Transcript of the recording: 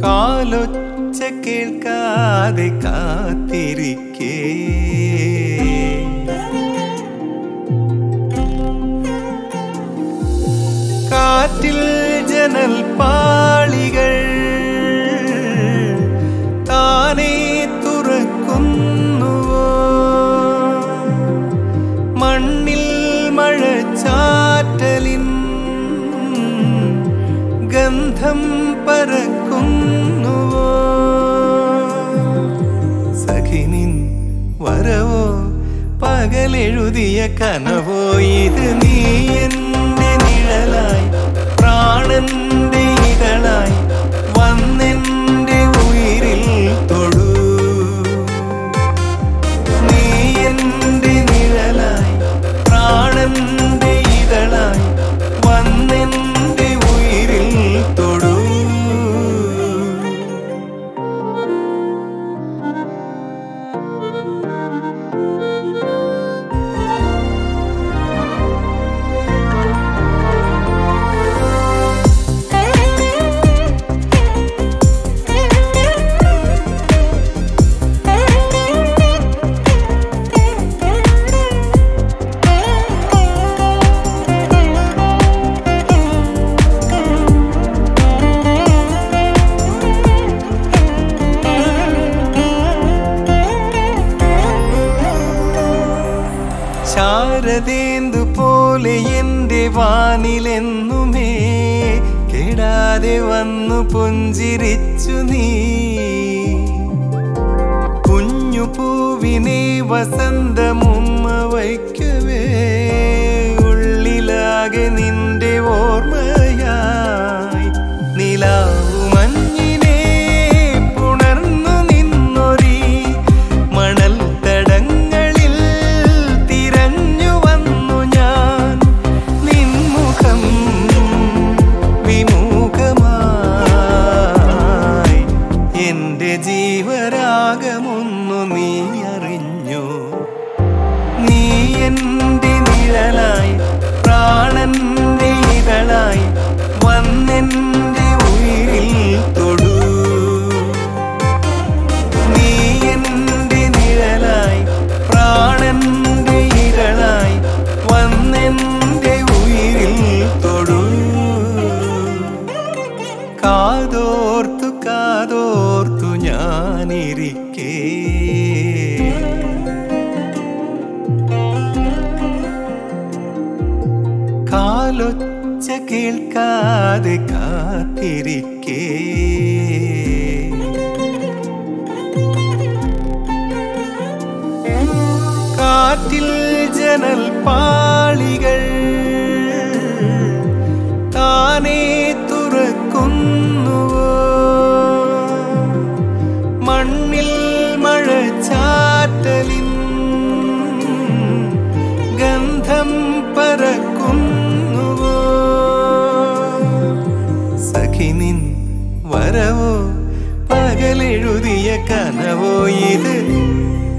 കാലൊച്ച കേൾക്കാതെ കാത്തിരിക്കേ കാറ്റിൽ ജനൽ പാളികൾ താനേ തുറക്കുന്നുവോ മണ്ണിൽ മഴച്ചാറ്റലിൻ ഗന്ധം പരക്കുന്നുവോ സഖിനിൻ വരവോ പകലെഴുതിയ കനവോ ഇത് നീ എൻ്റെ നിഴലായി പ്രാണന്റെ ഇതളായി വന്നെൻ്റെ ഉയിരിൽ തൊടൂ നീ എൻ്റെ നിഴലായി പ്രാണന്റെ ഇതളായി വന്നെൻ്റെ ഉയിരിൽ തൊടൂ ശാരദേന്ദു പോലെ എൻ്റെ വാനിലെന്നുമേ കെടാതെ വന്നു പുഞ്ചിരിച്ചു നീ കുഞ്ഞു പൂവിനെ വസന്തമുമ്മ വയ്ക്കവേ ഉള്ളിലാകെ നിന്റെ ഓർമ്മയായി നിലാവു മഞ്ഞിനെ പുണർന്നു നിന്നൊരീ മണൽ തടങ്ങളിൽ തിരഞ്ഞു വന്നു ഞാൻ നിൻമുഖം വിമുഖമായി എൻ്റെ ജീവരാഗമൊന്നു നീ അറിഞ്ഞു നീ എൻ്റെ നിഴലായി പ്രാണന്റെ ഇതളായി വന്നെൻ്റെ ഉയിരിൽ തൊടൂ നീ എൻ്റെ നിഴലായി പ്രാണന്റെ ഇതളായി വന്നെൻ്റെ ഉയിരിൽ തൊടൂ കാതോർത്തു കാതോർത്തു ഞാനിരിക്കേ കാലൊച്ച കേൾക്കാതെ കാത്തിരിക്കേ കാറ്റിൽ ജനൽ പാളികൾ താനേ തുറക്കുന്നുവോ മണ്ണിൽ മഴച്ചാറ്റലിൻ ഗന്ധം പരക്കുന്നുവോ സഖിനിൻ വരവോ പകലെഴുതിയ കനവോ ഇത്